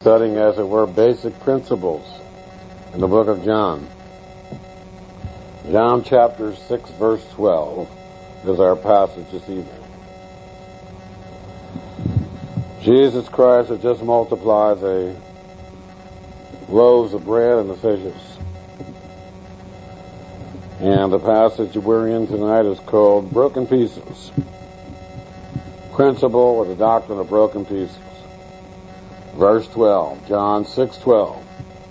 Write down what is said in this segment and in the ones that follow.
studying, as it were, basic principles in the book of John. John chapter 6, verse 12 is our passage this evening. Jesus Christ had just multiplied the loaves of bread and the fishes. And the passage we're in tonight is called Broken Pieces. Principle or the doctrine of broken pieces. Verse 12, John 6:12.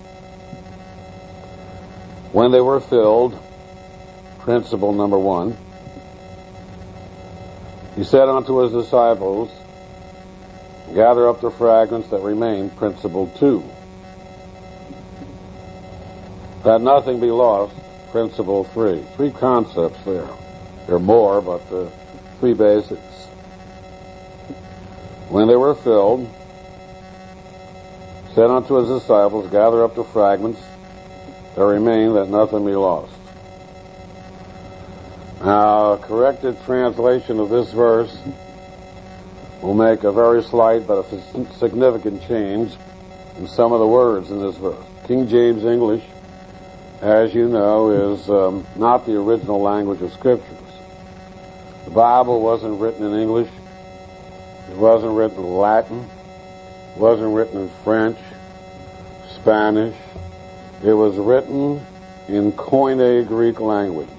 When they were filled, principle number 1, he said unto his disciples, gather up the fragments that remain, principle 2. That nothing be lost, principle 3. 3 concepts there. There are more, but 3 basics. When they were filled, said unto his disciples, gather up the fragments that remain, that nothing be lost. Now, a corrected translation of this verse will make a very slight but a significant change in some of the words in this verse. King James English, as you know, is not the original language of Scriptures. The Bible wasn't written in English. It wasn't written in Latin. It wasn't written in French, Spanish. It was written in Koine Greek language.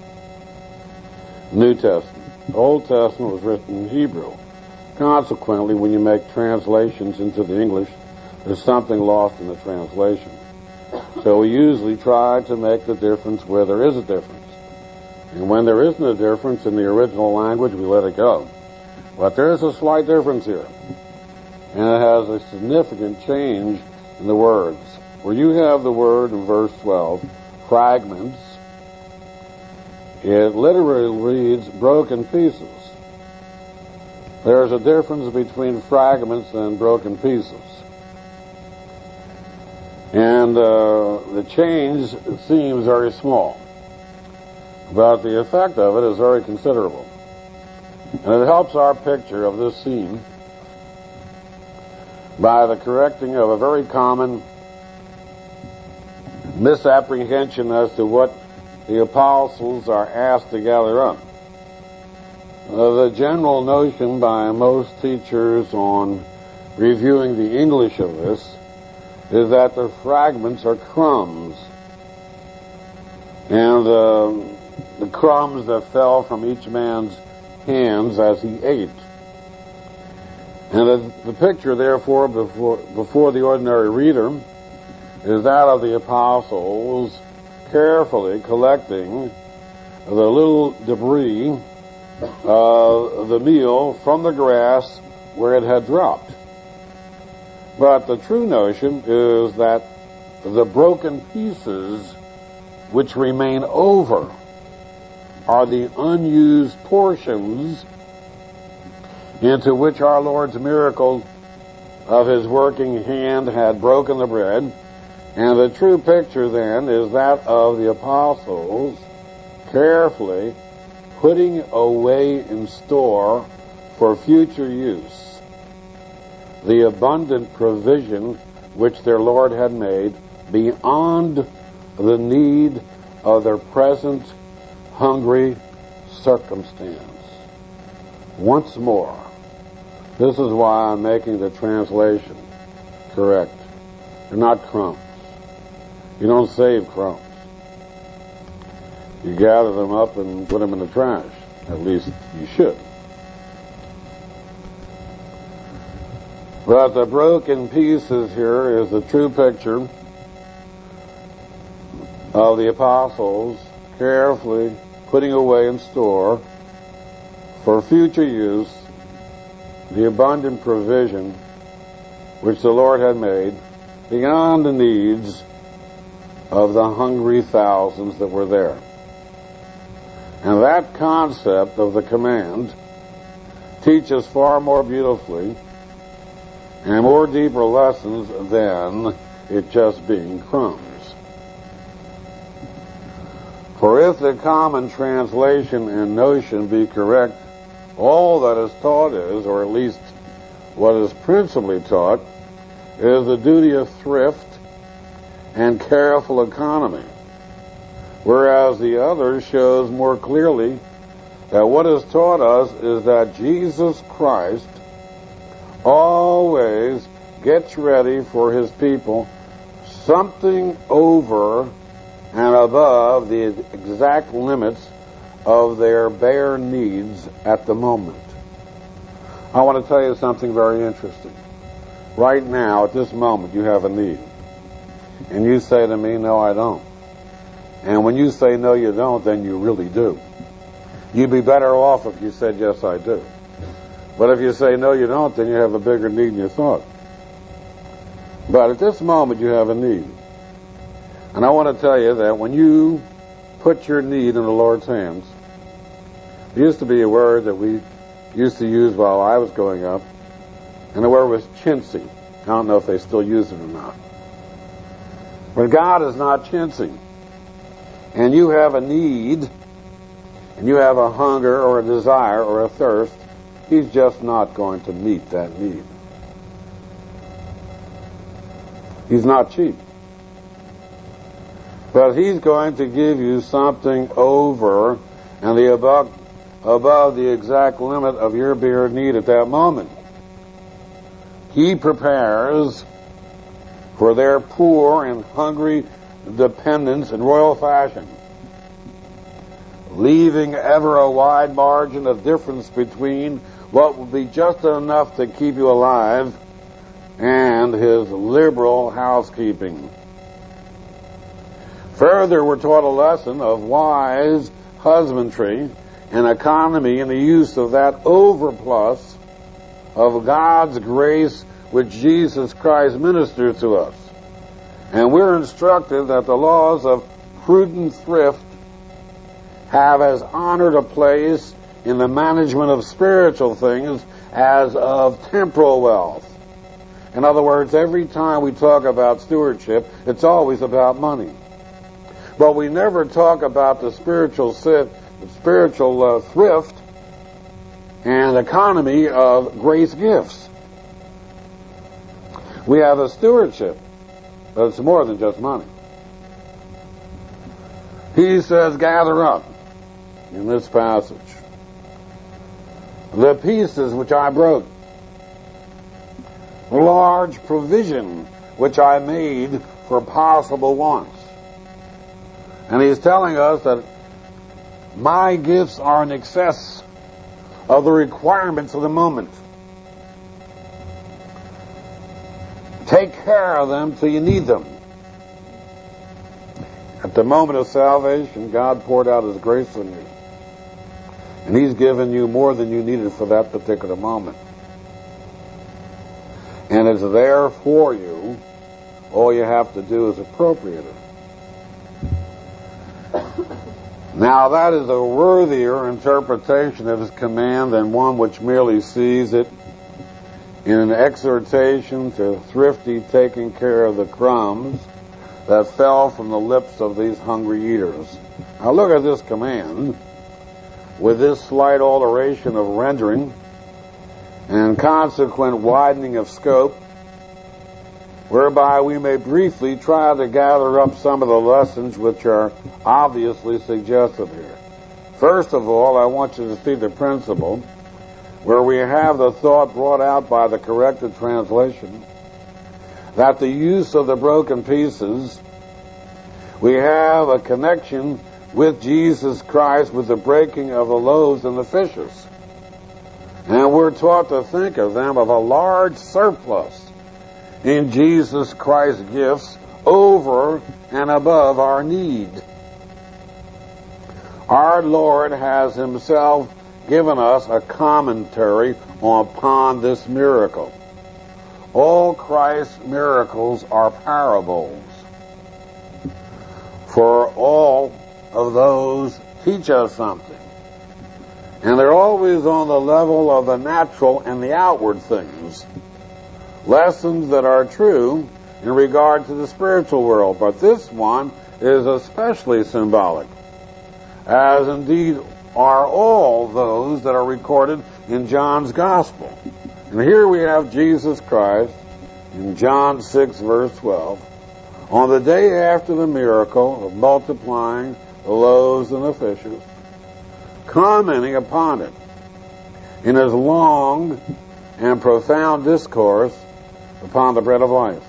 New Testament. The Old Testament was written in Hebrew. Consequently, when you make translations into the English, there's something lost in the translation. So we usually try to make the difference where there is a difference. And when there isn't a difference in the original language, we let it go. But there is a slight difference here. And it has a significant change in the words. Where you have the word in verse 12, fragments, it literally reads broken pieces. There's a difference between fragments and broken pieces. And the change seems very small, but the effect of it is very considerable. And it helps our picture of this scene by the correcting of a very common misapprehension as to what the apostles are asked to gather up. The general notion by most teachers on reviewing the English of this is that the fragments are crumbs. And the crumbs that fell from each man's hands as he ate. And the picture, therefore, before the ordinary reader is that of the apostles carefully collecting the little debris of the meal from the grass where it had dropped. But the true notion is that the broken pieces which remain over are the unused portions into which our Lord's miracle of his working hand had broken the bread. And the true picture then is that of the apostles carefully putting away in store for future use the abundant provision which their Lord had made beyond the need of their present hungry circumstance. Once more, this is why I'm making the translation correct. They're not crumbs. You don't save crumbs. You gather them up and put them in the trash. At least you should. But the broken pieces here is the true picture of the apostles carefully putting away in store for future use the abundant provision which the Lord had made beyond the needs of the hungry thousands that were there. And that concept of the command teaches far more beautifully and more deeper lessons than it just being crumbs. For if the common translation and notion be correct, all that is taught is, or at least what is principally taught, is the duty of thrift and careful economy, whereas the other shows more clearly that what is taught us is that Jesus Christ always gets ready for his people something over and above the exact limits of their bare needs at the moment. I want to tell you something very interesting. Right now, at this moment, you have a need. And you say to me, no, I don't. And when you say, no, you don't, then you really do. You'd be better off if you said, yes, I do. But if you say, no, you don't, then you have a bigger need than you thought. But at this moment, you have a need. And I want to tell you that when you put your need in the Lord's hands, there used to be a word that we used to use while I was growing up, and the word was chintzy. I don't know if they still use it or not. But God is not chintzy. And you have a need, and you have a hunger or a desire or a thirst, he's just not going to meet that need. He's not cheap. But he's going to give you something over and the above the exact limit of your bare need at that moment. He prepares for their poor and hungry dependents in royal fashion, leaving ever a wide margin of difference between what will be just enough to keep you alive and his liberal housekeeping. Further, we're taught a lesson of wise husbandry and economy in the use of that overplus of God's grace which Jesus Christ ministers to us. And we're instructed that the laws of prudent thrift have as honored a place in the management of spiritual things as of temporal wealth. In other words, every time we talk about stewardship, it's always about money. But we never talk about the spiritual thrift and economy of grace gifts. We have a stewardship, but it's more than just money. He says, gather up, in this passage, the pieces which I broke, the large provision which I made for possible wants. And he's telling us that my gifts are in excess of the requirements of the moment. Take care of them till you need them. At the moment of salvation, God poured out his grace on you. And he's given you more than you needed for that particular moment. And it's there for you. All you have to do is appropriate it. Now that is a worthier interpretation of his command than one which merely sees it in an exhortation to thrifty taking care of the crumbs that fell from the lips of these hungry eaters. Now look at this command with this slight alteration of rendering and consequent widening of scope, whereby we may briefly try to gather up some of the lessons which are obviously suggested here. First of all, I want you to see the principle where we have the thought brought out by the corrected translation that the use of the broken pieces, we have a connection with Jesus Christ with the breaking of the loaves and the fishes. And we're taught to think of them of a large surplus in Jesus Christ's gifts over and above our need. Our Lord has himself given us a commentary upon this miracle. All Christ's miracles are parables, for all of those teach us something. And they're always on the level of the natural and the outward things. Lessons that are true in regard to the spiritual world. But this one is especially symbolic, as indeed are all those that are recorded in John's Gospel. And here we have Jesus Christ in John 6, verse 12, on the day after the miracle of multiplying the loaves and the fishes, commenting upon it in his long and profound discourse upon the bread of life,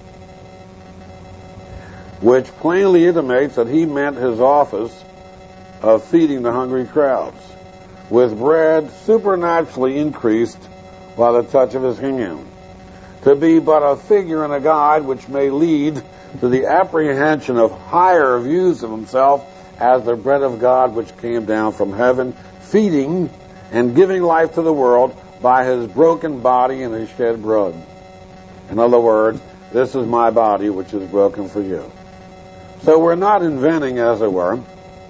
which plainly intimates that he meant his office of feeding the hungry crowds with bread supernaturally increased by the touch of his hand, to be but a figure and a guide which may lead to the apprehension of higher views of himself as the bread of God which came down from heaven, feeding and giving life to the world by his broken body and his shed blood. In other words, this is my body which is broken for you. So we're not inventing, as it were,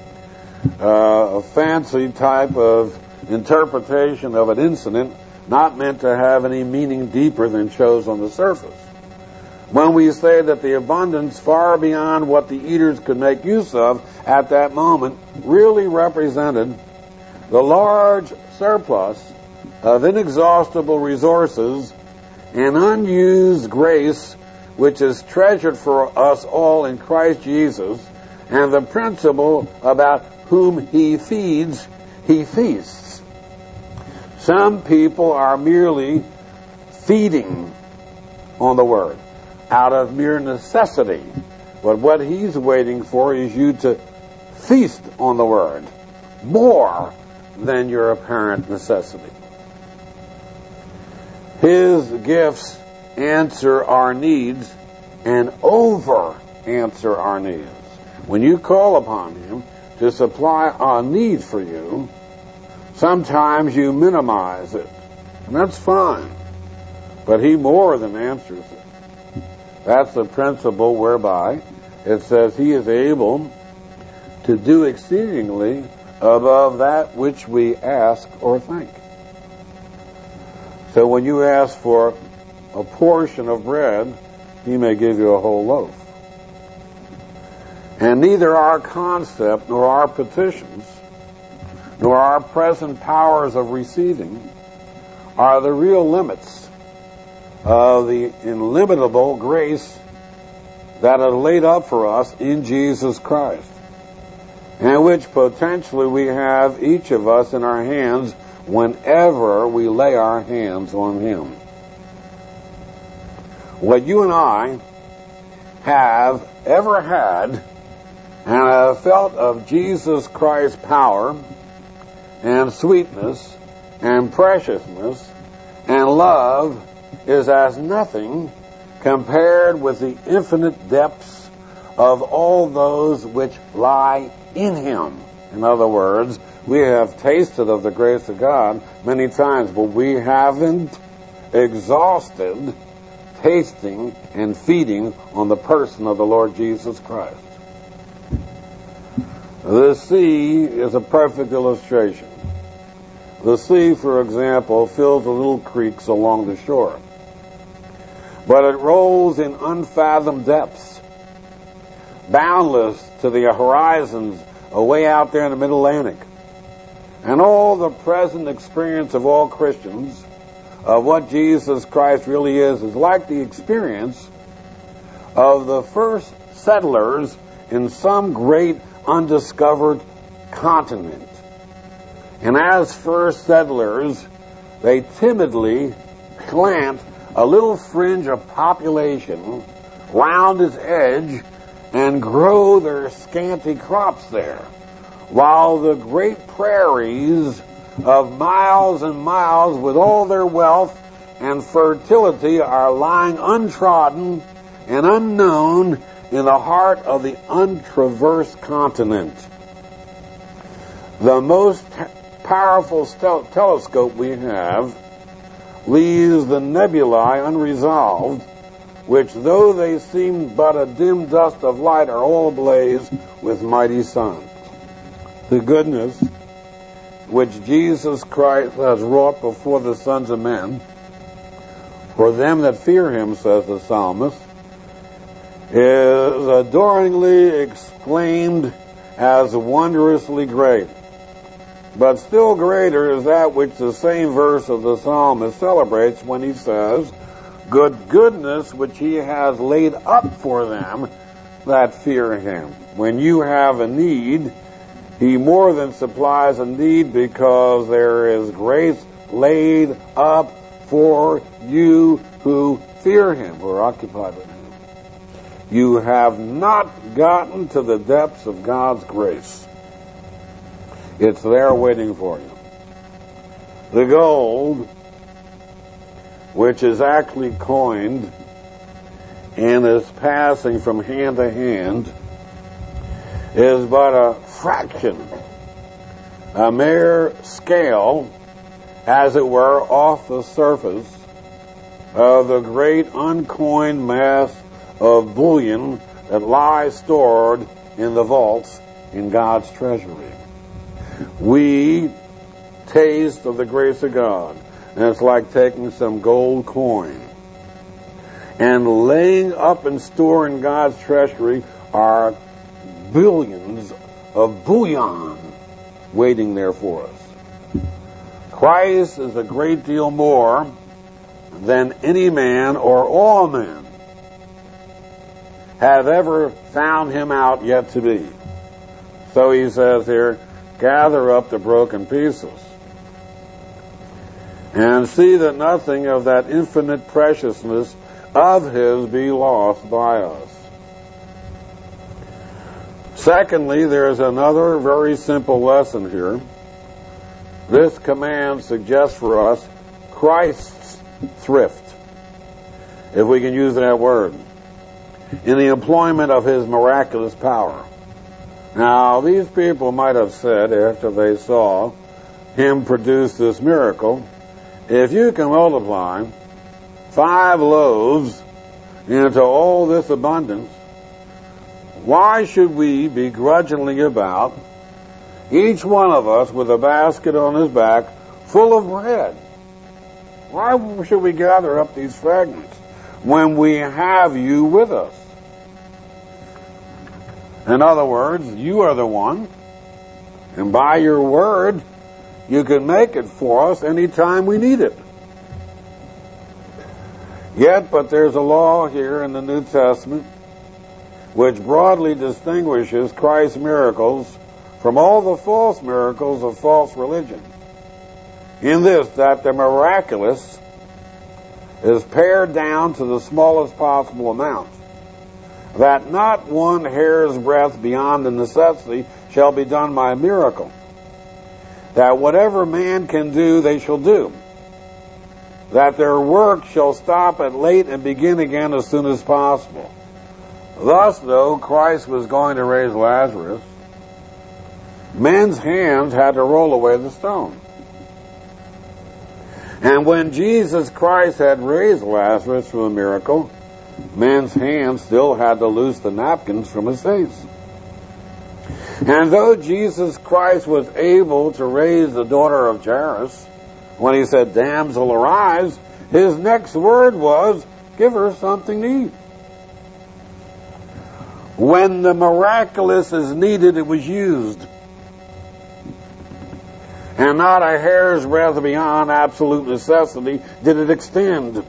a fancy type of interpretation of an incident not meant to have any meaning deeper than shows on the surface. When we say that the abundance far beyond what the eaters could make use of at that moment really represented the large surplus of inexhaustible resources and unused grace which is treasured for us all in Christ Jesus, and the principle about whom he feeds, he feasts. Some people are merely feeding on the Word out of mere necessity, but what he's waiting for is you to feast on the Word more than your apparent necessity. His gifts answer our needs and over answer our needs. When you call upon him to supply a need for you, sometimes you minimize it, and that's fine, but he more than answers it. That's the principle whereby it says he is able to do exceedingly above that which we ask or think. So when you ask for a portion of bread, he may give you a whole loaf. And neither our concept nor our petitions nor our present powers of receiving are the real limits of the illimitable grace that is laid up for us in Jesus Christ, and which potentially we have each of us in our hands whenever we lay our hands on him. What you and I have ever had and have felt of Jesus Christ's power and sweetness and preciousness and love is as nothing compared with the infinite depths of all those which lie in him. In other words, we have tasted of the grace of God many times, but we haven't exhausted tasting and feeding on the person of the Lord Jesus Christ. The sea is a perfect illustration. The sea, for example, fills the little creeks along the shore, but it rolls in unfathomed depths, boundless to the horizons away out there in the mid-Atlantic. And all the present experience of all Christians of what Jesus Christ really is like the experience of the first settlers in some great undiscovered continent. And as first settlers, they timidly plant a little fringe of population round its edge and grow their scanty crops there, while the great prairies of miles and miles with all their wealth and fertility are lying untrodden and unknown in the heart of the untraversed continent. The most powerful telescope we have leaves the nebulae unresolved, which, though they seem but a dim dust of light, are all ablaze with mighty suns. The goodness which Jesus Christ has wrought before the sons of men, for them that fear him, says the psalmist, is adoringly exclaimed as wondrously great. But still greater is that which the same verse of the psalmist celebrates when he says, goodness which he has laid up for them that fear him. When you have a need, he more than supplies a need, because there is grace laid up for you who fear him, who are occupied with him. You have not gotten to the depths of God's grace. It's there waiting for you. The gold, which is actually coined and is passing from hand to hand, is but a fraction, a mere scale, as it were, off the surface of the great uncoined mass of bullion that lies stored in the vaults in God's treasury. We taste of the grace of God, and it's like taking some gold coin and laying up in store in God's treasury are billions of bullion waiting there for us. Christ is a great deal more than any man or all men have ever found him out yet to be. So he says here, gather up the broken pieces and see that nothing of that infinite preciousness of his be lost by us. Secondly, there is another very simple lesson here. This command suggests for us Christ's thrift, if we can use that word, in the employment of his miraculous power. Now, these people might have said, after they saw him produce this miracle, if you can multiply 5 loaves into all this abundance, why should we be grudgingly about, each one of us with a basket on his back full of bread? Why should we gather up these fragments when we have you with us? In other words, you are the one, and by your word, you can make it for us any time we need it. Yet, but there's a law here in the New Testament which broadly distinguishes Christ's miracles from all the false miracles of false religion, in this, that the miraculous is pared down to the smallest possible amount, that not one hair's breadth beyond the necessity shall be done by a miracle, that whatever man can do, they shall do, that their work shall stop at late and begin again as soon as possible. Thus, though Christ was going to raise Lazarus, men's hands had to roll away the stone. And when Jesus Christ had raised Lazarus from a miracle, men's hands still had to loose the napkins from his face. And though Jesus Christ was able to raise the daughter of Jairus, when he said, "Damsel, arise," his next word was, "Give her something to eat." When the miraculous is needed, it was used, and not a hair's breadth beyond absolute necessity did it extend.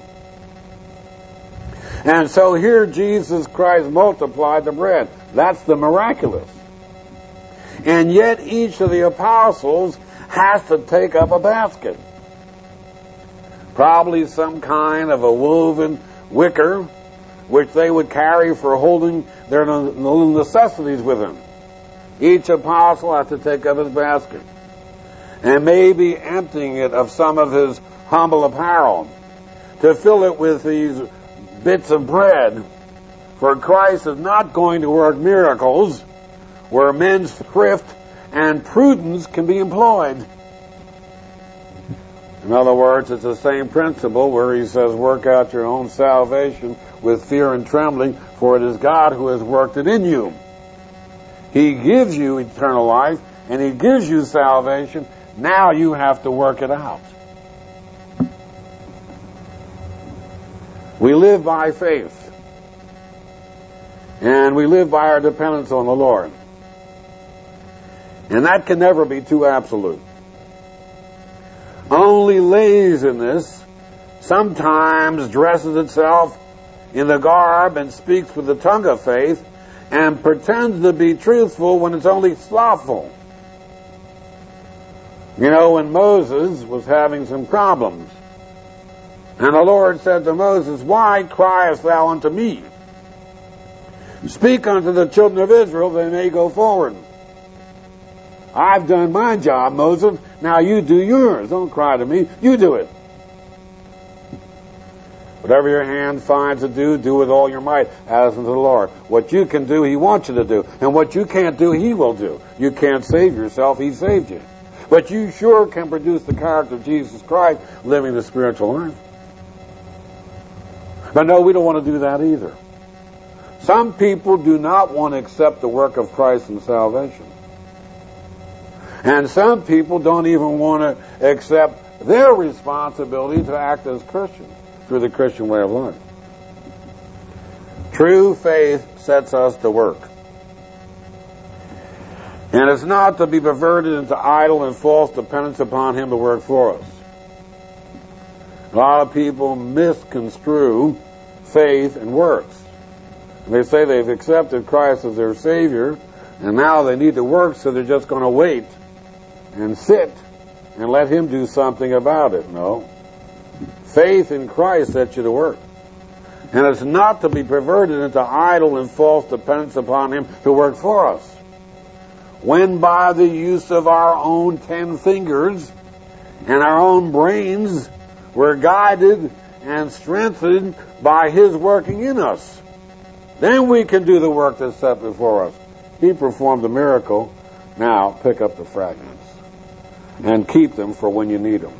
And so here Jesus Christ multiplied the bread. That's the miraculous. And yet each of the apostles has to take up a basket. Probably some kind of a woven wicker, which they would carry for holding their little necessities with them. Each apostle has to take up his basket, and maybe emptying it of some of his humble apparel, to fill it with these bits of bread. For Christ is not going to work miracles where men's thrift and prudence can be employed. In other words, it's the same principle where he says, work out your own salvation with fear and trembling, for it is God who has worked it in you. He gives you eternal life, and he gives you salvation. Now you have to work it out. We live by faith, and we live by our dependence on the Lord. And that can never be too absolute. Only laziness sometimes dresses itself in the garb and speaks with the tongue of faith and pretends to be truthful when it's only slothful. You know, when Moses was having some problems, and the Lord said to Moses, "Why criest thou unto me? Speak unto the children of Israel, they may go forward." I've done my job, Moses. Now you do yours. Don't cry to me. You do it. Whatever your hand finds to do, do with all your might, as unto the Lord. What you can do, He wants you to do. And what you can't do, He will do. You can't save yourself. He saved you. But you sure can produce the character of Jesus Christ, living the spiritual life. But no, we don't want to do that either. Some people do not want to accept the work of Christ in salvation. And some people don't even want to accept their responsibility to act as Christians through the Christian way of life. True faith sets us to work. And it's not to be perverted into idle and false dependence upon Him to work for us. A lot of people misconstrue faith and works. They say they've accepted Christ as their Savior, and now they need to work, so they're just going to wait and sit and let Him do something about it. No. Faith in Christ sets you to work. And it's not to be perverted into idle and false dependence upon Him to work for us. When by the use of our own 10 fingers and our own brains, we're guided and strengthened by His working in us, then we can do the work that's set before us. He performed a miracle. Now pick up the fragments and keep them for when you need them.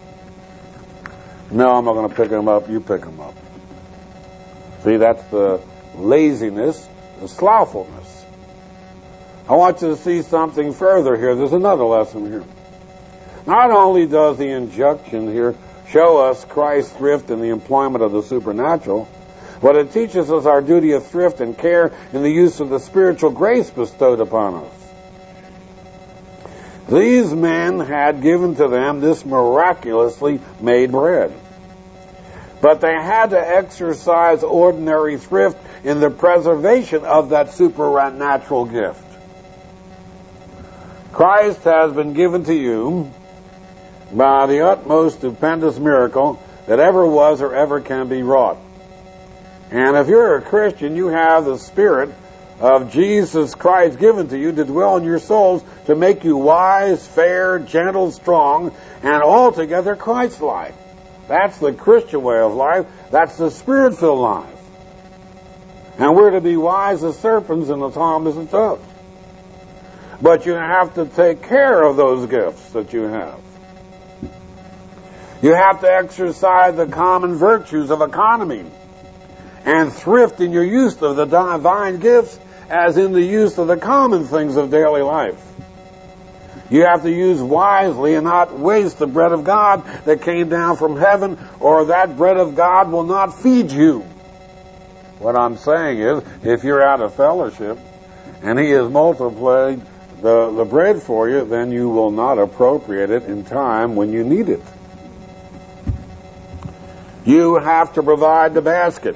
No, I'm not going to pick them up. You pick them up. See, that's the laziness, the slothfulness. I want you to see something further here. There's another lesson here. Not only does the injunction here show us Christ's thrift in the employment of the supernatural, but it teaches us our duty of thrift and care in the use of the spiritual grace bestowed upon us. These men had given to them this miraculously made bread. But they had to exercise ordinary thrift in the preservation of that supernatural gift. Christ has been given to you by the utmost stupendous miracle that ever was or ever can be wrought. And if you're a Christian, you have the Spirit of Jesus Christ given to you to dwell in your souls to make you wise, fair, gentle, strong, and altogether Christ-like. That's the Christian way of life. That's the Spirit-filled life. And we're to be wise as serpents and as harmless as doves. But you have to take care of those gifts that you have. You have to exercise the common virtues of economy and thrift in your use of the divine gifts as in the use of the common things of daily life. You have to use wisely and not waste the bread of God that came down from heaven, or that bread of God will not feed you. What I'm saying is, if you're out of fellowship and He has multiplied the bread for you, then you will not appropriate it in time when you need it. You have to provide the basket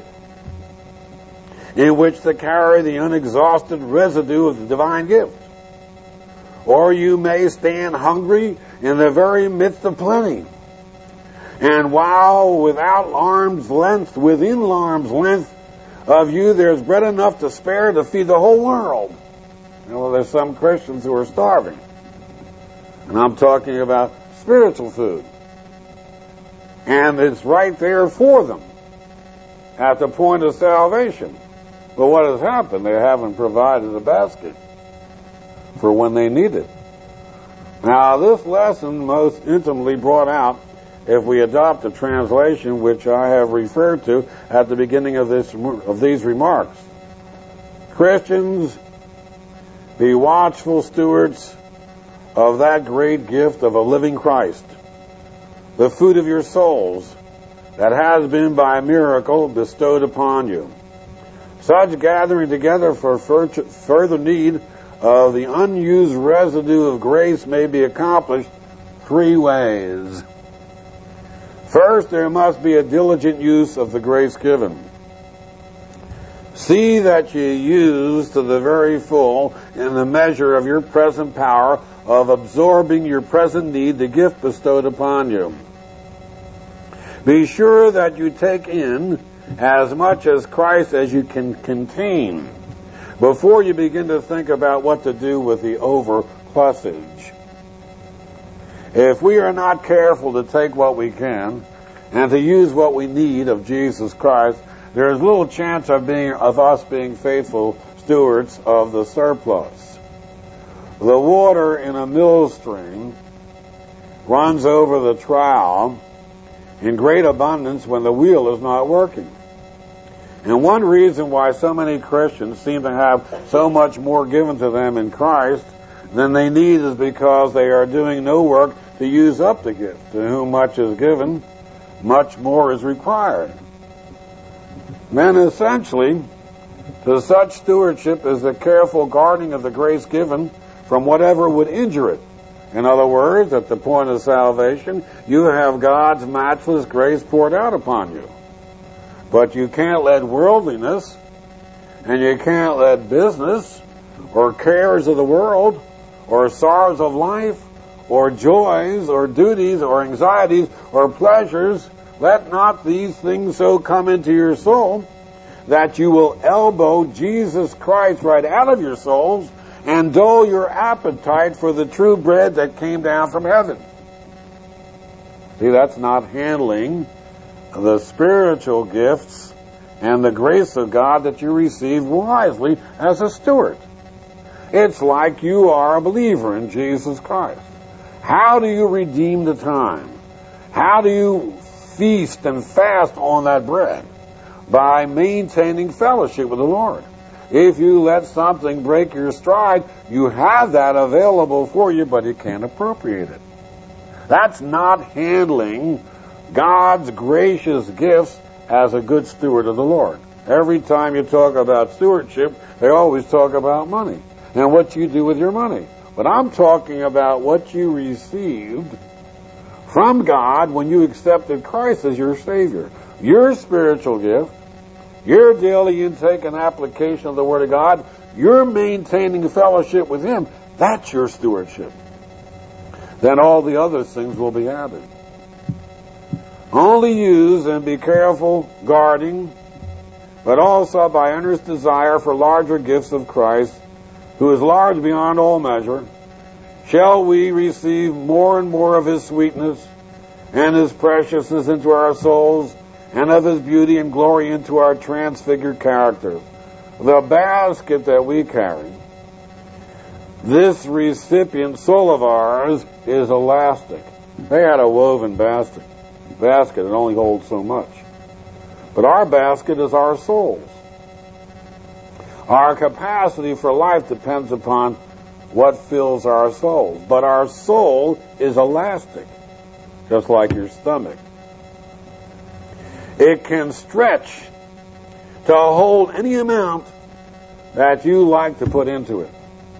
in which to carry the unexhausted residue of the divine gift. Or you may stand hungry in the very midst of plenty. And while within arm's length of you, there's bread enough to spare to feed the whole world. You know, there's some Christians who are starving. And I'm talking about spiritual food. And it's right there for them at the point of salvation. But what has happened? They haven't provided a basket for when they need it. Now, this lesson most intimately brought out if we adopt the translation which I have referred to at the beginning of these remarks. Christians, be watchful stewards of that great gift of a living Christ, the food of your souls that has been by miracle bestowed upon you. Such gathering together for further need of the unused residue of grace may be accomplished 3 ways. First, there must be a diligent use of the grace given. See that you use to the very full, in the measure of your present power, of absorbing your present need, the gift bestowed upon you. Be sure that you take in as much as Christ as you can contain before you begin to think about what to do with the overplusage. If we are not careful to take what we can and to use what we need of Jesus Christ, there is little chance of us being faithful stewards of the surplus. The water in a mill stream runs over the trowel in great abundance when the wheel is not working. And one reason why so many Christians seem to have so much more given to them in Christ than they need is because they are doing no work to use up the gift. To whom much is given, much more is required. Then essentially, to such stewardship is the careful guarding of the grace given from whatever would injure it. In other words, at the point of salvation, you have God's matchless grace poured out upon you. But you can't let worldliness, and you can't let business, or cares of the world, or sorrows of life, or joys, or duties, or anxieties, or pleasures, let not these things so come into your soul that you will elbow Jesus Christ right out of your souls and dull your appetite for the true bread that came down from heaven. See, that's not handling the spiritual gifts and the grace of God that you receive wisely as a steward. It's like you are a believer in Jesus Christ. How do you redeem the time? How do you feast and fast on that bread? By maintaining fellowship with the Lord. If you let something break your stride, you have that available for you, but you can't appropriate it. That's not handling God's gracious gifts as a good steward of the Lord. Every time you talk about stewardship, they always talk about money and what you do with your money. But I'm talking about what you received from God when you accepted Christ as your Savior. Your spiritual gift, your daily intake and application of the Word of God, your maintaining fellowship with Him, that's your stewardship. Then all the other things will be added. Only use and be careful guarding, but also by earnest desire for larger gifts of Christ, who is large beyond all measure, shall we receive more and more of His sweetness and His preciousness into our souls, and of His beauty and glory into our transfigured character. The basket that we carry, this recipient soul of ours, is elastic. They had a woven basket. It only holds so much. But our basket is our souls. Our capacity for life depends upon what fills our souls. But our soul is elastic, just like your stomach. It can stretch to hold any amount that you like to put into it.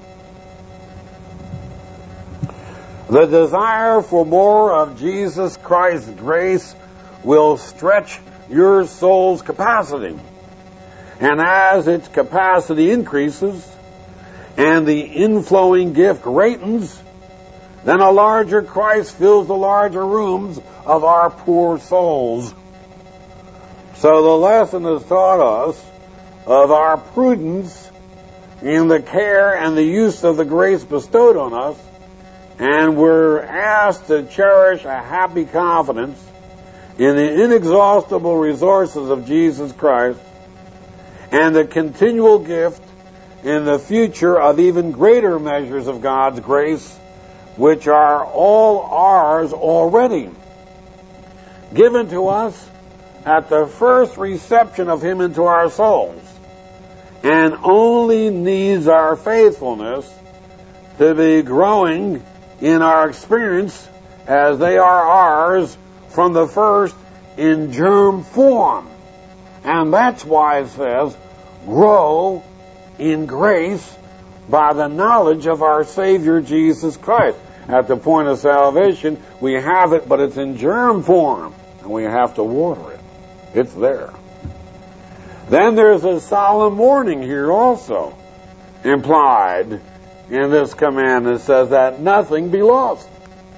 The desire for more of Jesus Christ's grace will stretch your soul's capacity. And as its capacity increases and the inflowing gift greatens, then a larger Christ fills the larger rooms of our poor souls. So the lesson has taught us of our prudence in the care and the use of the grace bestowed on us, and we're asked to cherish a happy confidence in the inexhaustible resources of Jesus Christ and the continual gift in the future of even greater measures of God's grace, which are all ours already, given to us at the first reception of Him into our souls, and only needs our faithfulness to be growing in our experience as they are ours from the first in germ form. And that's why it says, grow in grace by the knowledge of our Savior Jesus Christ. At the point of salvation, we have it, but it's in germ form. and we have to water it. It's there. Then there's a solemn warning here also implied in this command that says that nothing be lost.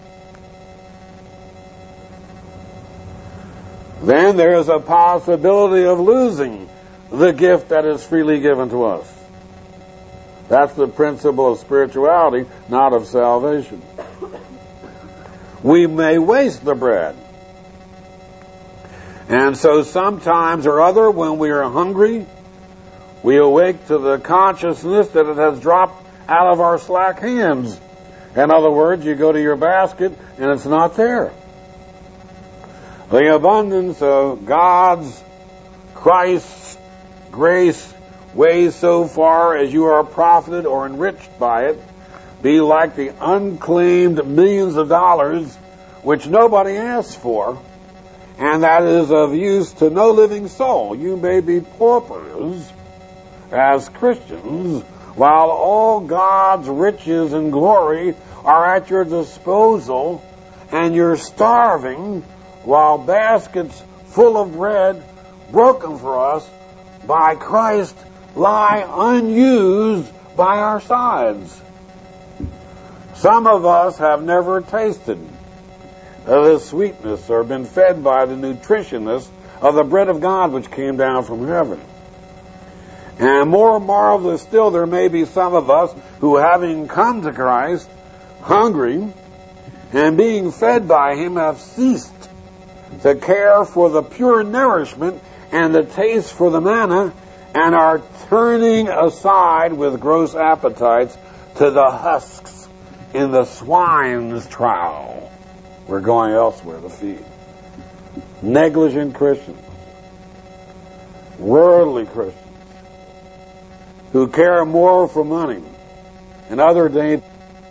Then there is a possibility of losing the gift that is freely given to us. That's the principle of spirituality, not of salvation. We may waste the bread. And so sometimes or other, when we are hungry, we awake to the consciousness that it has dropped out of our slack hands. In other words, you go to your basket and it's not there. The abundance of God's, Christ's grace weighs so far as you are profited or enriched by it, be like the unclaimed millions of dollars which nobody asks for, and that is of use to no living soul. You may be paupers as Christians, while all God's riches and glory are at your disposal, and you're starving while baskets full of bread broken for us by Christ lie unused by our sides. Some of us have never tasted the sweetness or been fed by the nutritiousness of the bread of God which came down from heaven. And more marvelous still, there may be some of us who, having come to Christ hungry and being fed by Him, have ceased to care for the pure nourishment and the taste for the manna, and are turning aside with gross appetites to the husks in the swine's trough. We're going elsewhere to feed. Negligent Christians, worldly Christians, who care more for money and other dainty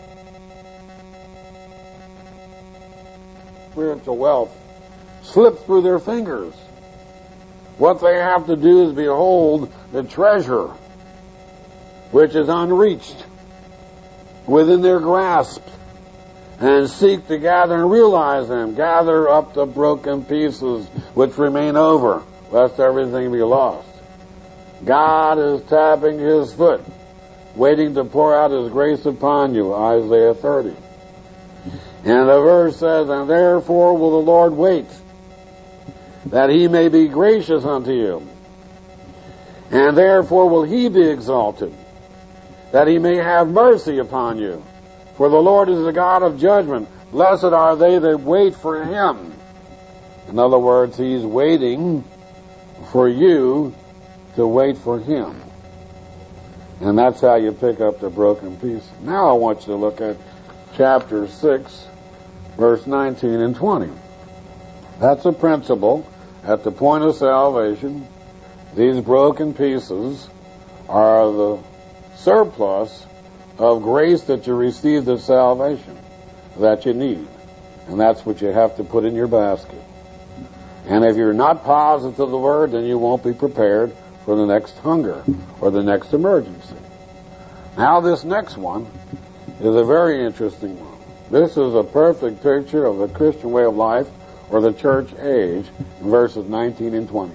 spiritual wealth, slip through their fingers. What they have to do is behold the treasure which is unreached within their grasp, and seek to gather and realize them. Gather up the broken pieces which remain over, lest everything be lost. God is tapping His foot, waiting to pour out His grace upon you, Isaiah 30. And the verse says, and therefore will the Lord wait, that He may be gracious unto you. And therefore will He be exalted, that He may have mercy upon you. For the Lord is the God of judgment. Blessed are they that wait for Him. In other words, He's waiting for you to wait for Him. And that's how you pick up the broken piece. Now I want you to look at chapter 6, verse 19 and 20. That's a principle. At the point of salvation, these broken pieces are the surplus of grace that you received at salvation that you need. And that's what you have to put in your basket. And if you're not positive of the Word, then you won't be prepared for the next hunger or the next emergency. Now this next one is a very interesting one. This is a perfect picture of the Christian way of life or the church age, verses 19 and 20.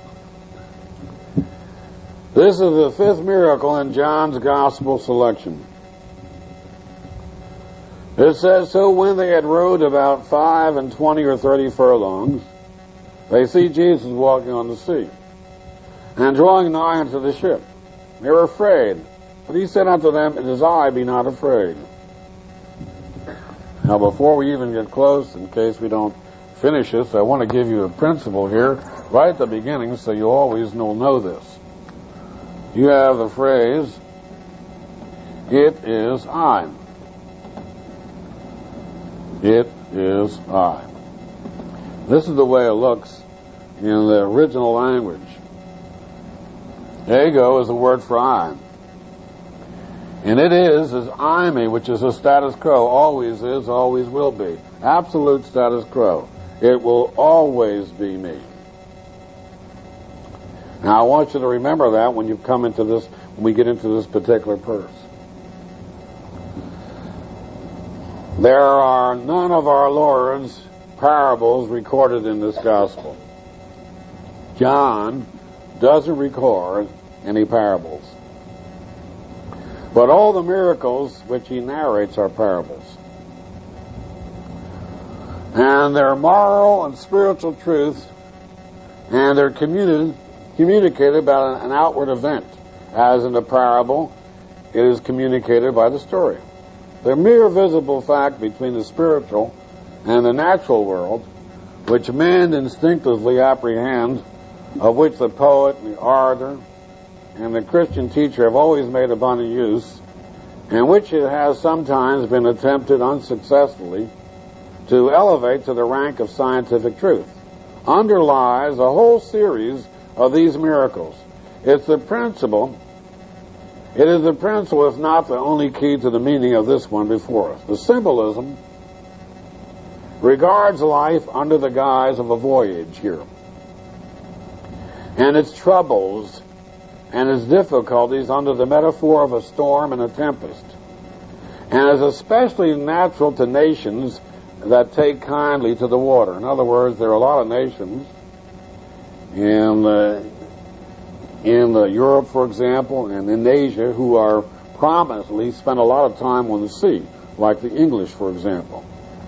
This is the fifth miracle in John's gospel selection. It says, so when they had rowed about 5 and 20 or 30 furlongs, they see Jesus walking on the sea, and drawing nigh unto the ship. They were afraid. But He said unto them, it is I, be not afraid. Now before we even get close, in case we don't finish this, I want to give you a principle here right at the beginning so you always will know this. You have the phrase, it is I. It is I. This is the way it looks in the original language. Ego is the word for I. And it is I me, which is a status quo. Always is, always will be. Absolute status quo. It will always be me. Now I want you to remember that when you come into this, when we get into this particular verse. There are none of our Lord's parables recorded in this gospel. John doesn't record any parables. But all the miracles which he narrates are parables. And their moral and spiritual truth, and they're communicated about an outward event. As in the parable, it is communicated by the story. The mere visible fact between the spiritual and the natural world, which men instinctively apprehend, of which the poet and the orator and the Christian teacher have always made abundant use, and which it has sometimes been attempted unsuccessfully to elevate to the rank of scientific truth, underlies a whole series of these miracles. It is the principle, if not the only key to the meaning of this one before us. The symbolism regards life under the guise of a voyage here, and its troubles and its difficulties under the metaphor of a storm and a tempest, and is especially natural to nations that take kindly to the water. In other words, there are a lot of nations in Europe, for example, and in Asia who are prominently spend a lot of time on the sea, like the English, for example.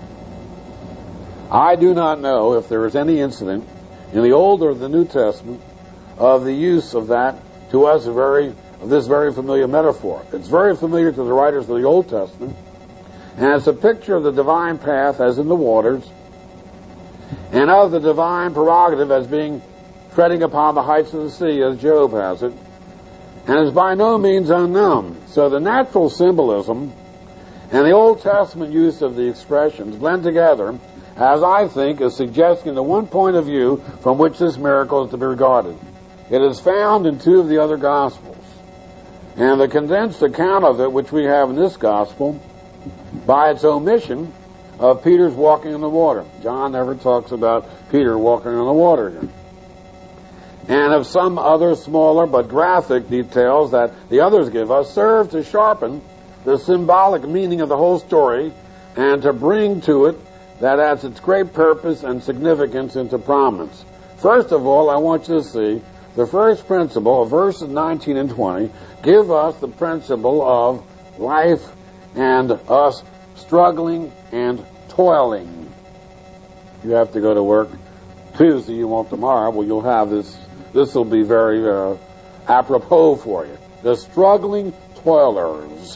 I do not know if there is any incident in the Old or the New Testament of the use of that to us this very familiar metaphor. It's very familiar to the writers of the Old Testament, and it's a picture of the divine path as in the waters, and of the divine prerogative as being treading upon the heights of the sea, as Job has it, and is by no means unknown. So the natural symbolism and the Old Testament use of the expressions blend together, as I think is suggesting the one point of view from which this miracle is to be regarded. It is found in two of the other Gospels, and the condensed account of it, which we have in this Gospel, by its omission of Peter's walking on the water. John never talks about Peter walking on the water here. And of some other smaller but graphic details that the others give us, serve to sharpen the symbolic meaning of the whole story and to bring to it that adds its great purpose and significance into prominence. First of all, I want you to see the first principle of verses 19 and 20 give us the principle of life and us struggling and toiling. You have to go to work Tuesday, you won't tomorrow. Well, you'll have this. This will be very apropos for you. The struggling toilers.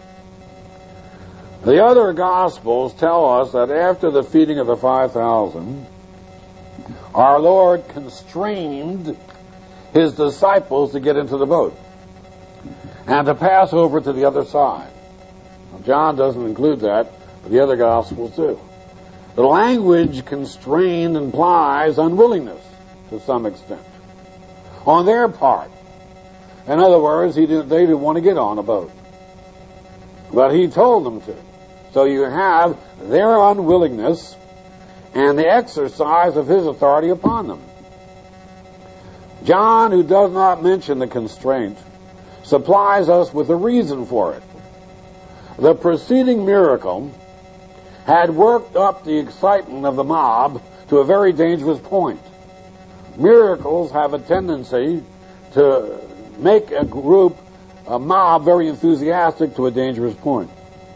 The other Gospels tell us that after the feeding of the 5,000, our Lord constrained his disciples to get into the boat and to pass over to the other side. Now, John doesn't include that, but the other Gospels do. The language constrained implies unwillingness to some extent on their part. In other words, they didn't want to get on a boat, but he told them to. So you have their unwillingness and the exercise of his authority upon them. John, who does not mention the constraint, supplies us with a reason for it. The preceding miracle had worked up the excitement of the mob to a very dangerous point. Miracles have a tendency to make a mob, very enthusiastic to a dangerous point.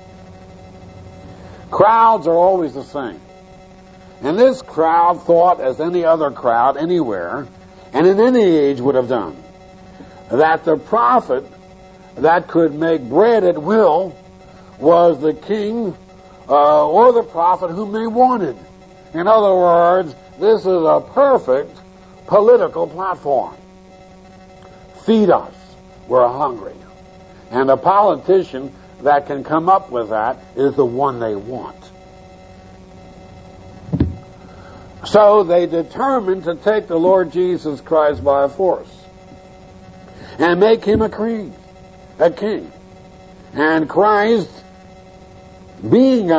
Crowds are always the same. And this crowd thought, as any other crowd anywhere, and in any age would have done, that the prophet that could make bread at will was the king or the prophet whom they wanted. In other words, this is a perfect political platform. Feed us, we're hungry. And the politician that can come up with that is the one they want. So they determined to take the Lord Jesus Christ by force and make him a king. And Christ, being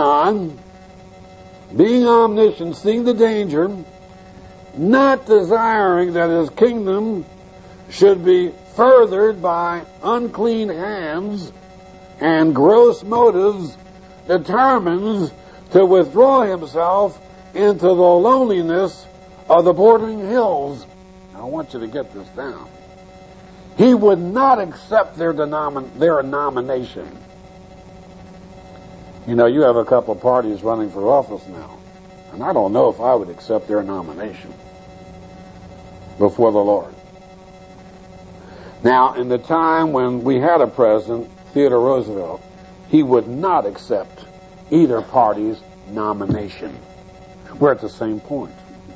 omniscient, seeing the danger, not desiring that his kingdom should be furthered by unclean hands and gross motives, determines to withdraw himself into the loneliness of the bordering hills. Now, I want you to get this down. He would not accept their nomination. You know, you have a couple of parties running for office now, and I don't know if I would accept their nomination before the Lord. Now, in the time when we had a president, Theodore Roosevelt, he would not accept either party's nomination. We're at the same point.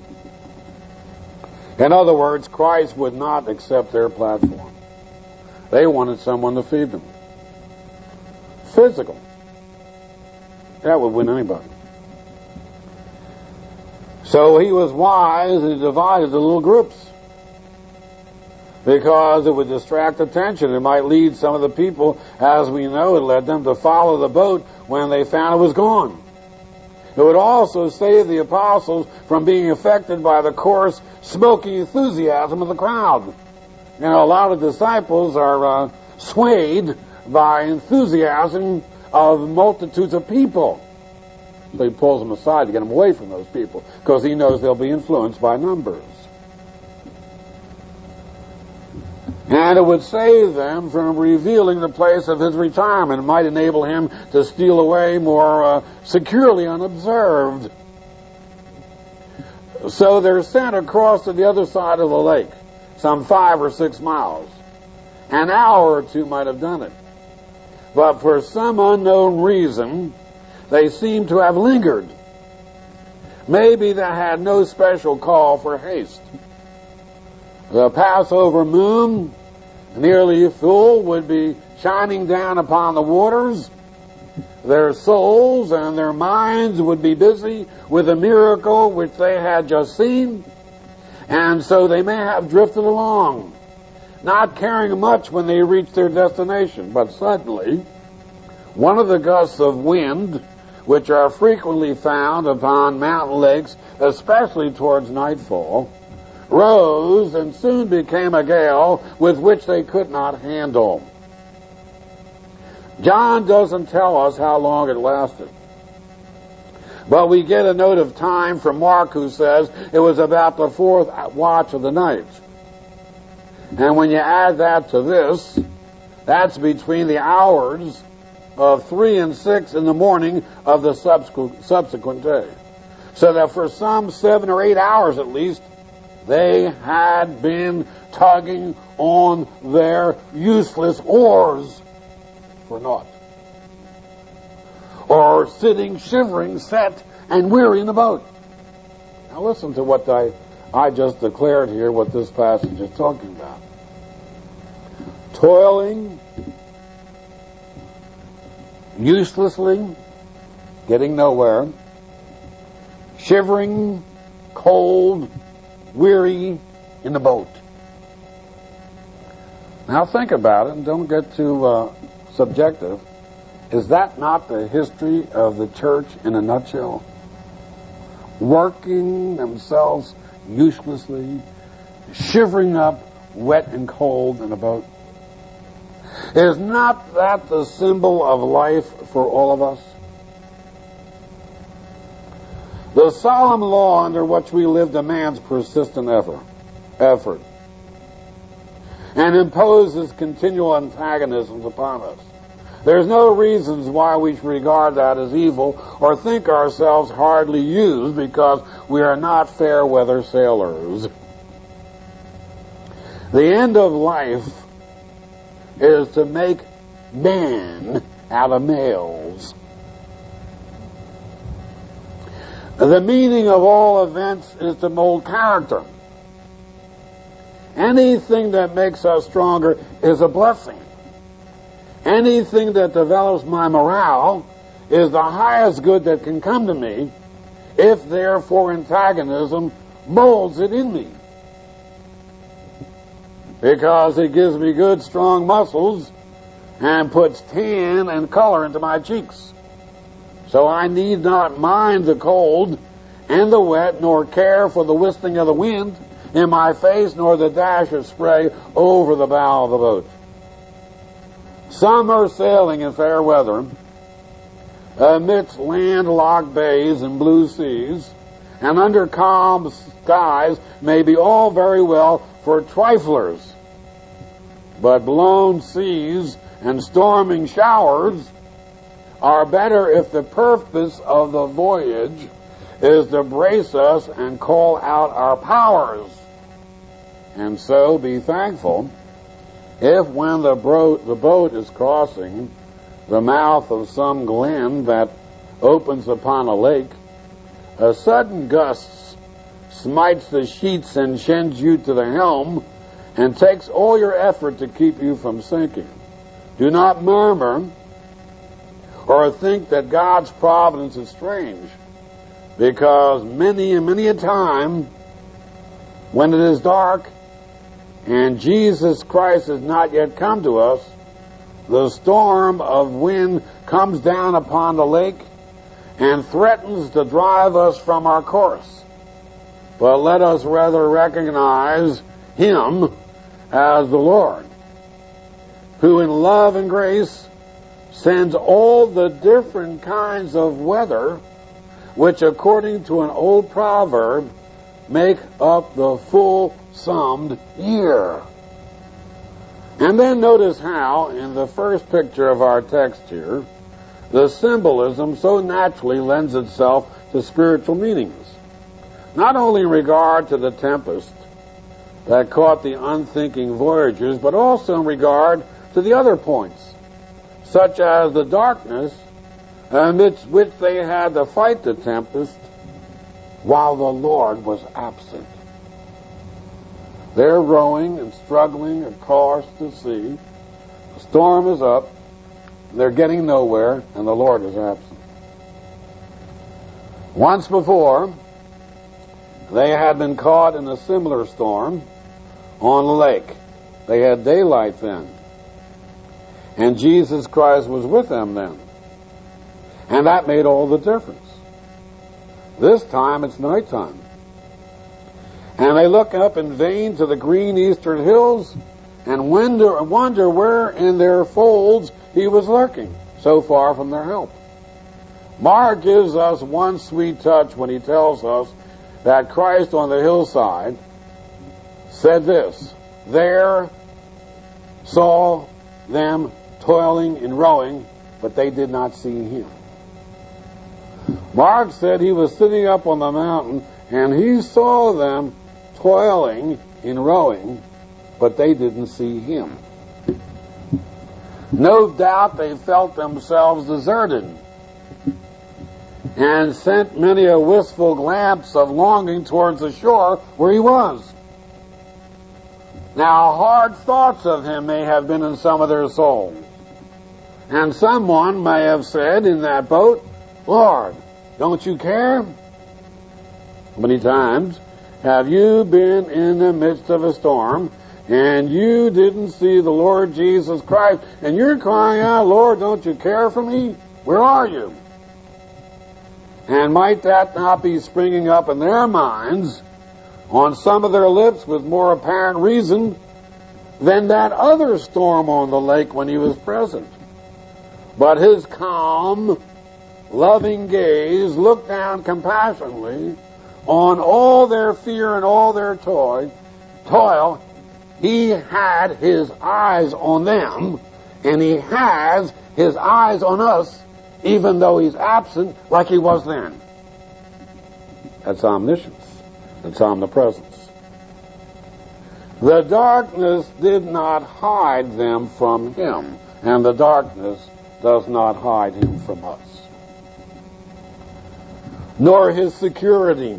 In other words, Christ would not accept their platform. They wanted someone to feed them. Physical. That would win anybody. So he was wise and he divided the little groups, because it would distract attention. It might lead some of the people, as we know, it led them to follow the boat when they found it was gone. It would also save the apostles from being affected by the coarse, smoky enthusiasm of the crowd. You know, a lot of disciples are swayed by enthusiasm of multitudes of people. So he pulls them aside to get them away from those people, because he knows they'll be influenced by numbers. And it would save them from revealing the place of his retirement. It might enable him to steal away more securely unobserved. So they're sent across to the other side of the lake, some 5 or 6 miles. An hour or two might have done it. But for some unknown reason, they seem to have lingered. Maybe they had no special call for haste. The Passover moon, nearly full, would be shining down upon the waters. Their souls and their minds would be busy with a miracle which they had just seen, and so they may have drifted along, not caring much when they reached their destination. But suddenly, one of the gusts of wind, which are frequently found upon mountain lakes, especially towards nightfall, rose and soon became a gale with which they could not handle. John doesn't tell us how long it lasted, but we get a note of time from Mark, who says it was about the 4th watch of the night. And when you add that to this, that's between the hours of 3 and 6 in the morning of the subsequent day. So that for some 7 or 8 hours at least, they had been tugging on their useless oars for naught, or sitting shivering, set and weary in the boat. Now listen to what I just declared here, what this passage is talking about. Toiling, uselessly, getting nowhere, shivering, cold, weary in the boat. Now think about it, and don't get too subjective. Is that not the history of the church in a nutshell? Working themselves uselessly, shivering up, wet and cold in a boat. Is not that the symbol of life for all of us? The solemn law under which we live demands persistent effort, and imposes continual antagonisms upon us. There's no reasons why we should regard that as evil or think ourselves hardly used because we are not fair weather sailors. The end of life is to make men out of males. The meaning of all events is to mold character. Anything that makes us stronger is a blessing. Anything that develops my morale is the highest good that can come to me, if therefore antagonism molds it in me. Because it gives me good, strong muscles and puts tan and color into my cheeks. So I need not mind the cold and the wet, nor care for the whistling of the wind in my face, nor the dash of spray over the bow of the boat. Some are sailing in fair weather amidst landlocked bays and blue seas, and under calm skies may be all very well for triflers, but blown seas and storming showers are better if the purpose of the voyage is to brace us and call out our powers. And so be thankful if when the boat is crossing the mouth of some glen that opens upon a lake, a sudden gust smites the sheets and sends you to the helm and takes all your effort to keep you from sinking. Do not murmur or think that God's providence is strange, because many and many a time when it is dark and Jesus Christ has not yet come to us, the storm of wind comes down upon the lake and threatens to drive us from our course. But let us rather recognize Him as the Lord, who in love and grace sends all the different kinds of weather, which according to an old proverb make up the full-summed year. And then notice how, in the first picture of our text here, the symbolism so naturally lends itself to spiritual meanings, not only in regard to the tempest that caught the unthinking voyagers, but also in regard to the other points, such as the darkness amidst which they had to fight the tempest while the Lord was absent. They're rowing and struggling across the sea. The storm is up. They're getting nowhere, and the Lord is absent. Once before, they had been caught in a similar storm on the lake. They had daylight then, and Jesus Christ was with them then. And that made all the difference. This time it's nighttime. And they look up in vain to the green eastern hills and wonder where in their folds He was lurking, so far from their help. Mark gives us one sweet touch when he tells us that Christ on the hillside said this: there saw them toiling and rowing, but they did not see Him. Mark said he was sitting up on the mountain and he saw them toiling in rowing, but they didn't see Him. No doubt they felt themselves deserted and sent many a wistful glance of longing towards the shore where He was. Now, hard thoughts of Him may have been in some of their souls, and someone may have said in that boat, Lord, don't You care? How many times have you been in the midst of a storm and you didn't see the Lord Jesus Christ and you're crying out, Lord, don't You care for me? Where are You? And might that not be springing up in their minds, on some of their lips with more apparent reason than that other storm on the lake when He was present? But His calm, loving gaze looked down compassionately on all their fear and all their toil. He had His eyes on them, and He has His eyes on us, even though He's absent like He was then. That's omniscience. That's omnipresence. The darkness did not hide them from Him, and the darkness does not hide Him from us. Nor His security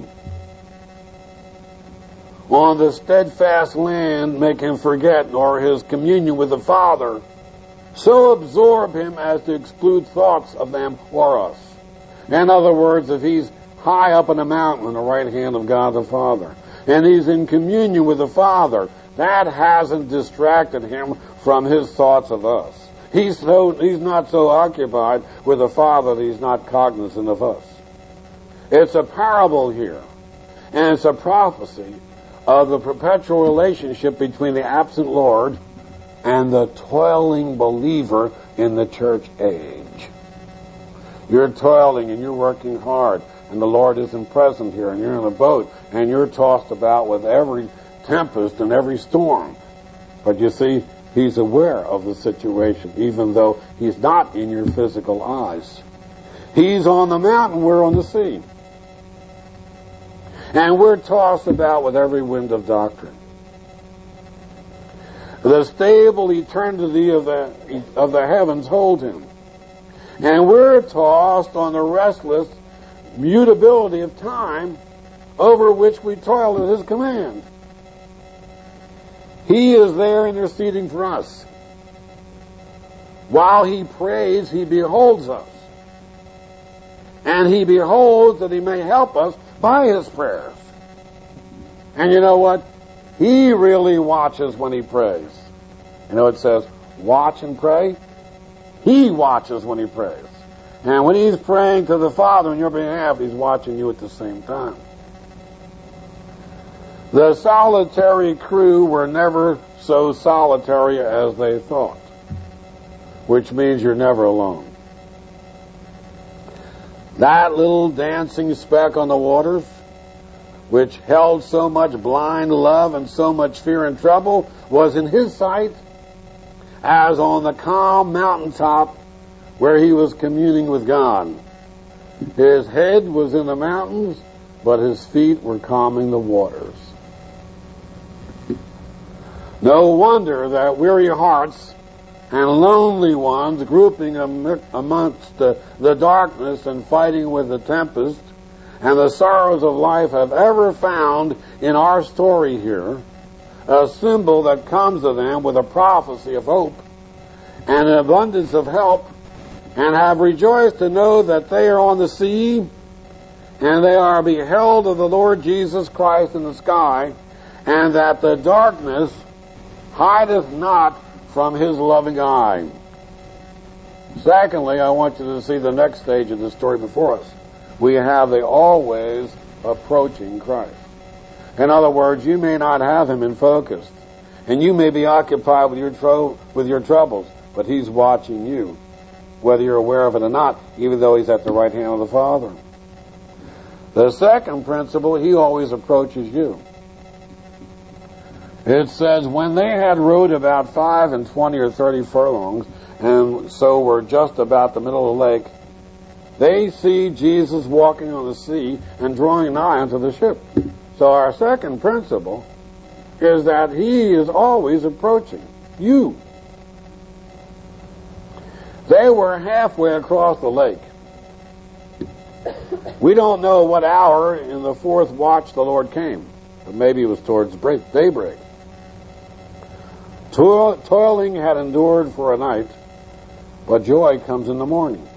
on the steadfast land make Him forget, nor His communion with the Father so absorb Him as to exclude thoughts of them or us. In other words, if He's high up in a mountain on the right hand of God the Father, and He's in communion with the Father, that hasn't distracted Him from His thoughts of us. He's not so occupied with the Father that He's not cognizant of us. It's a parable here, and it's a prophecy of the perpetual relationship between the absent Lord and the toiling believer in the church age. You're toiling and you're working hard and the Lord isn't present here, and you're in a boat, and you're tossed about with every tempest and every storm. But you see, He's aware of the situation, even though He's not in your physical eyes. He's on the mountain, we're on the sea. And we're tossed about with every wind of doctrine. The stable eternity of the heavens hold Him. And we're tossed on the restless mutability of time over which we toil at His command. He is there interceding for us. While He prays, He beholds us. And He beholds that He may help us by His prayers. And you know what? He really watches when He prays. You know, it says, watch and pray. He watches when He prays. And when He's praying to the Father on your behalf, He's watching you at the same time. The solitary crew were never so solitary as they thought, which means you're never alone. That little dancing speck on the waters, which held so much blind love and so much fear and trouble, was in His sight as on the calm mountaintop where He was communing with God. His head was in the mountains, but His feet were calming the waters. No wonder that weary hearts and lonely ones, grouping amongst the darkness and fighting with the tempest and the sorrows of life, have ever found in our story here a symbol that comes to them with a prophecy of hope and an abundance of help, and have rejoiced to know that they are on the sea and they are beheld of the Lord Jesus Christ in the sky, and that the darkness hideth not from His loving eye. Secondly, I want you to see the next stage of the story before us. We have the always approaching Christ. In other words, you may not have Him in focus, and you may be occupied with your troubles, but He's watching you, whether you're aware of it or not, even though He's at the right hand of the Father. The second principle, He always approaches you. It says, when they had rowed about 25 or 30 furlongs, and so were just about the middle of the lake, they see Jesus walking on the sea and drawing nigh unto the ship. So our second principle is that He is always approaching you. They were halfway across the lake. We don't know what hour in the fourth watch the Lord came, but maybe it was towards daybreak. Toiling had endured for a night, but joy comes in the morning.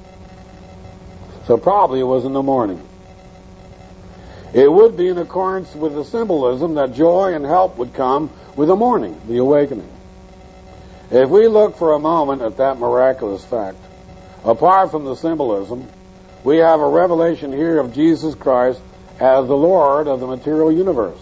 So probably it was in the morning. It would be in accordance with the symbolism that joy and help would come with the morning, the awakening. If we look for a moment at that miraculous fact, apart from the symbolism, we have a revelation here of Jesus Christ as the Lord of the material universe.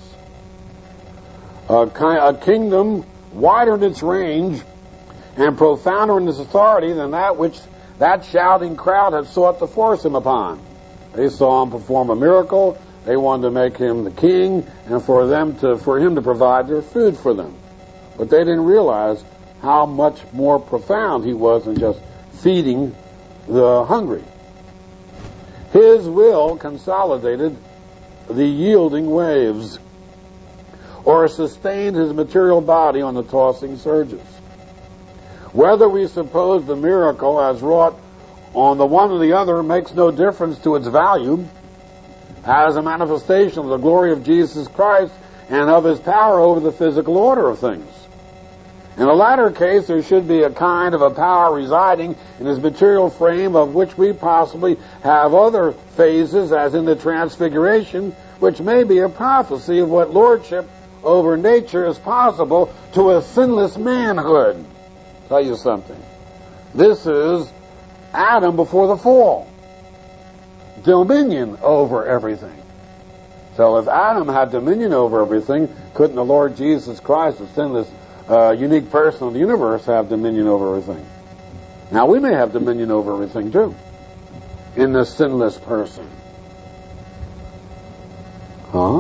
A kingdom wider in its range and profounder in its authority than that which that shouting crowd had sought to force Him upon. They saw Him perform a miracle. They wanted to make Him the king and for Him to provide their food for them. But they didn't realize how much more profound He was than just feeding the hungry. His will consolidated the yielding waves, or sustained His material body on the tossing surges. Whether we suppose the miracle as wrought on the one or the other makes no difference to its value, as a manifestation of the glory of Jesus Christ and of His power over the physical order of things. In the latter case, there should be a kind of a power residing in His material frame, of which we possibly have other phases, as in the Transfiguration, which may be a prophecy of what lordship over nature is possible to a sinless manhood. I'll tell you something. This is Adam before the fall. Dominion over everything. So if Adam had dominion over everything, couldn't the Lord Jesus Christ, the sinless, unique person of the universe, have dominion over everything? Now we may have dominion over everything too, in the sinless person. Huh?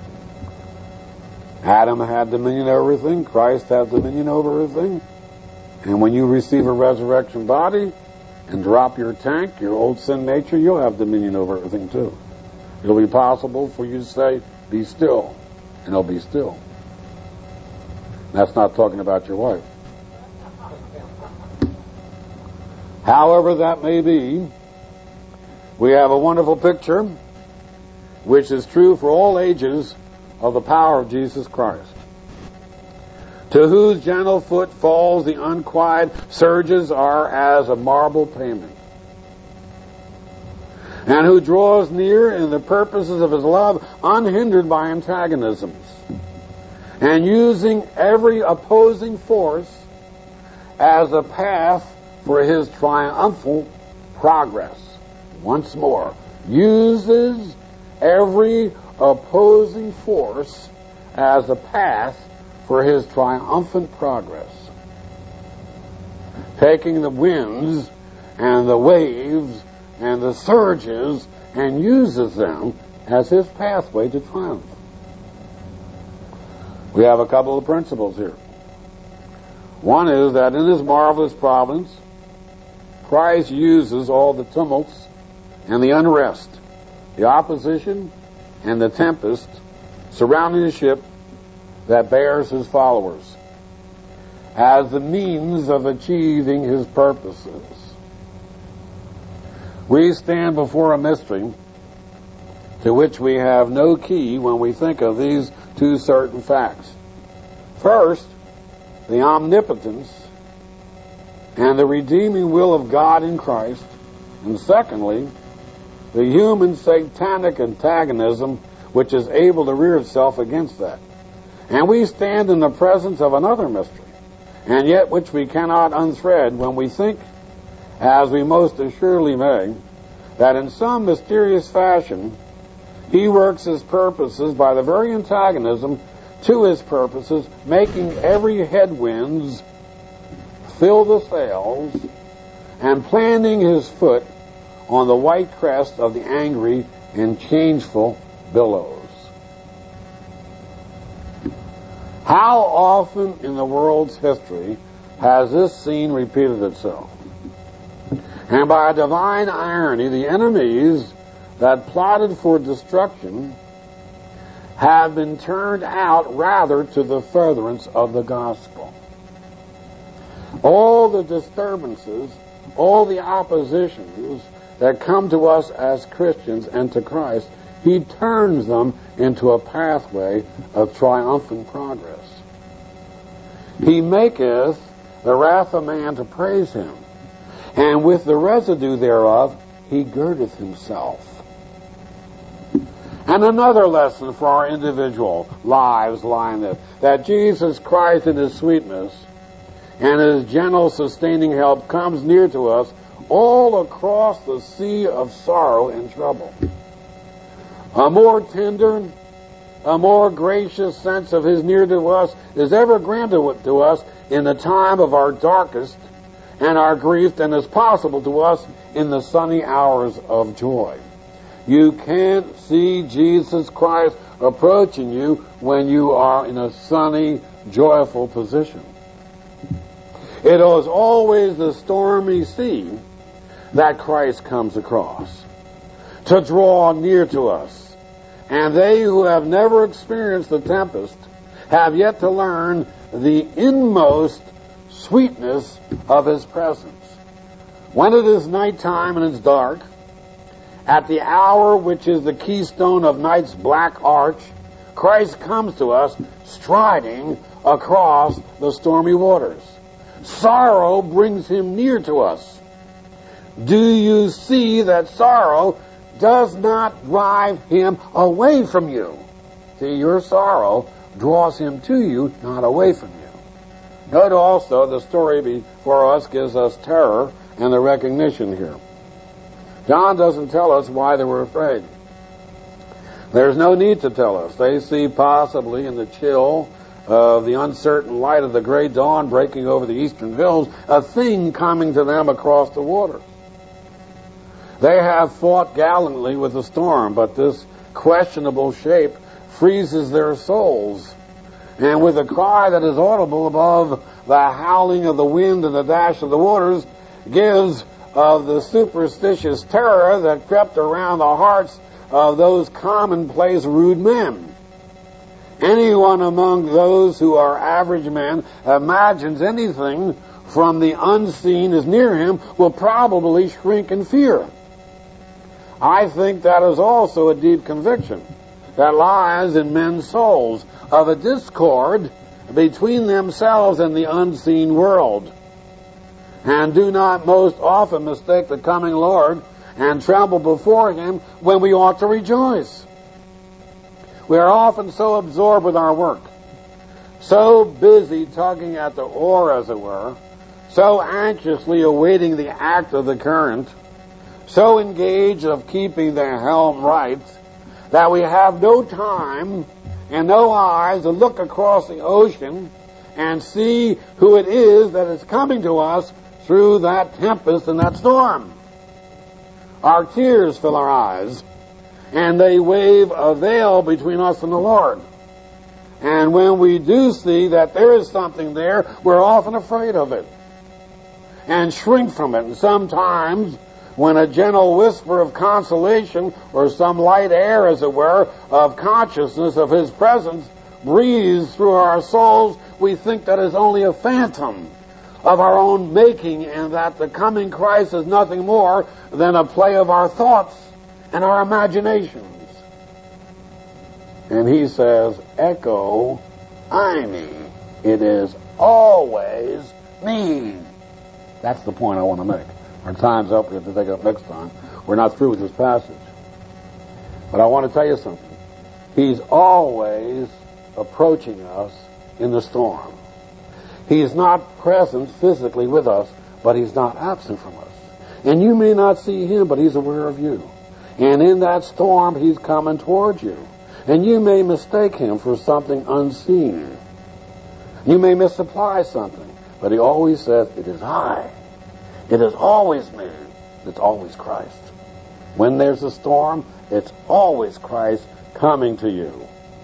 Adam had dominion over everything. Christ has dominion over everything. And when you receive a resurrection body and drop your tank, your old sin nature, you'll have dominion over everything too. It'll be possible for you to say, be still, and it'll be still. That's not talking about your wife. However that may be, we have a wonderful picture, which is true for all ages, of the power of Jesus Christ. To whose gentle foot falls the unquiet surges are as a marble payment. And who draws near in the purposes of his love unhindered by antagonisms. And using every opposing force as a path for his triumphal progress. Once more, uses every opposing force as a path for his triumphant progress. Taking the winds and the waves and the surges and uses them as his pathway to triumph. We have a couple of principles here. One is that in his marvelous providence, Christ uses all the tumults and the unrest, the opposition and the tempest surrounding the ship that bears his followers as the means of achieving his purposes. We stand before a mystery to which we have no key when we think of these two certain facts. First, the omnipotence and the redeeming will of God in Christ, and secondly, the human satanic antagonism which is able to rear itself against that. And we stand in the presence of another mystery, and yet which we cannot unthread when we think, as we most assuredly may, that in some mysterious fashion he works his purposes by the very antagonism to his purposes, making every headwinds fill the sails and planting his foot on the white crest of the angry and changeful billows. How often in the world's history has this scene repeated itself? And by a divine irony, the enemies that plotted for destruction have been turned out rather to the furtherance of the gospel. All the disturbances, all the oppositions that come to us as Christians and to Christ, he turns them into a pathway of triumphant progress. He maketh the wrath of man to praise him, and with the residue thereof he girdeth himself. And another lesson for our individual lives lie in this, that Jesus Christ in his sweetness and his gentle sustaining help comes near to us all across the sea of sorrow and trouble. A more tender, a more gracious sense of his near to us is ever granted to us in the time of our darkest and our grief than is possible to us in the sunny hours of joy. You can't see Jesus Christ approaching you when you are in a sunny, joyful position. It is always the stormy sea that Christ comes across to draw near to us. And they who have never experienced the tempest have yet to learn the inmost sweetness of his presence. When it is nighttime and it's dark, at the hour which is the keystone of night's black arch, Christ comes to us striding across the stormy waters. Sorrow brings him near to us. Do you see that sorrow does not drive him away from you? See, your sorrow draws him to you, not away from you. Note also the story before us gives us terror and the recognition here. John doesn't tell us why they were afraid. There's no need to tell us. They see possibly in the chill of the uncertain light of the gray dawn breaking over the eastern hills a thing coming to them across the water. They have fought gallantly with the storm, but this questionable shape freezes their souls. And with a cry that is audible above the howling of the wind and the dash of the waters, gives of the superstitious terror that crept around the hearts of those commonplace rude men. Anyone among those who are average men imagines anything from the unseen is near him will probably shrink in fear. I think that is also a deep conviction that lies in men's souls of a discord between themselves and the unseen world. And do not most often mistake the coming Lord and tremble before him when we ought to rejoice. We are often so absorbed with our work, so busy tugging at the oar, as it were, so anxiously awaiting the act of the current, so engaged of keeping the helm right, that we have no time and no eyes to look across the ocean and see who it is that is coming to us through that tempest and that storm. Our tears fill our eyes, and they wave a veil between us and the Lord. And when we do see that there is something there, we're often afraid of it and shrink from it. And sometimes, when a gentle whisper of consolation or some light air, as it were, of consciousness of his presence breathes through our souls, we think that is only a phantom of our own making, and that the coming Christ is nothing more than a play of our thoughts and our imaginations. And he says, Echo, eimi. It is always me. That's the point I want to make. Our time's up. We have to take it up next time. We're not through with this passage. But I want to tell you something. He's always approaching us in the storm. He's not present physically with us, but he's not absent from us. And you may not see him, but he's aware of you. And in that storm, he's coming towards you. And you may mistake him for something unseen. You may misapply something, but he always says, it is I. It is always me. It's always Christ. When there's a storm, it's always Christ coming to you.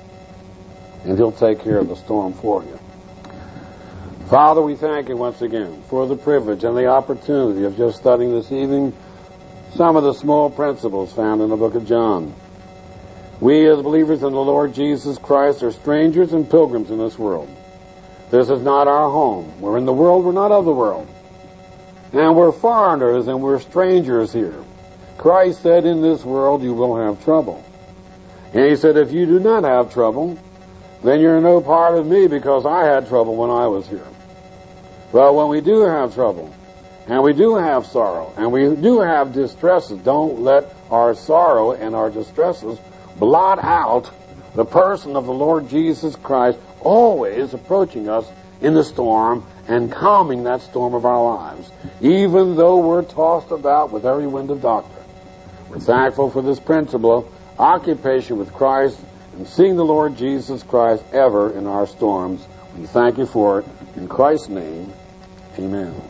And he'll take care of the storm for you. Father, we thank you once again for the privilege and the opportunity of just studying this evening some of the small principles found in the book of John. We as believers in the Lord Jesus Christ are strangers and pilgrims in this world. This is not our home. We're in the world, we're not of the world. And we're foreigners and we're strangers here. Christ said, in this world you will have trouble. And he said, if you do not have trouble, then you're no part of me, because I had trouble when I was here. Well, when we do have trouble, and we do have sorrow, and we do have distresses, don't let our sorrow and our distresses blot out the person of the Lord Jesus Christ, always approaching us in the storm and calming that storm of our lives, even though we're tossed about with every wind of doctrine. We're thankful for this principle of occupation with Christ and seeing the Lord Jesus Christ ever in our storms. We thank you for it. In Christ's name, amen.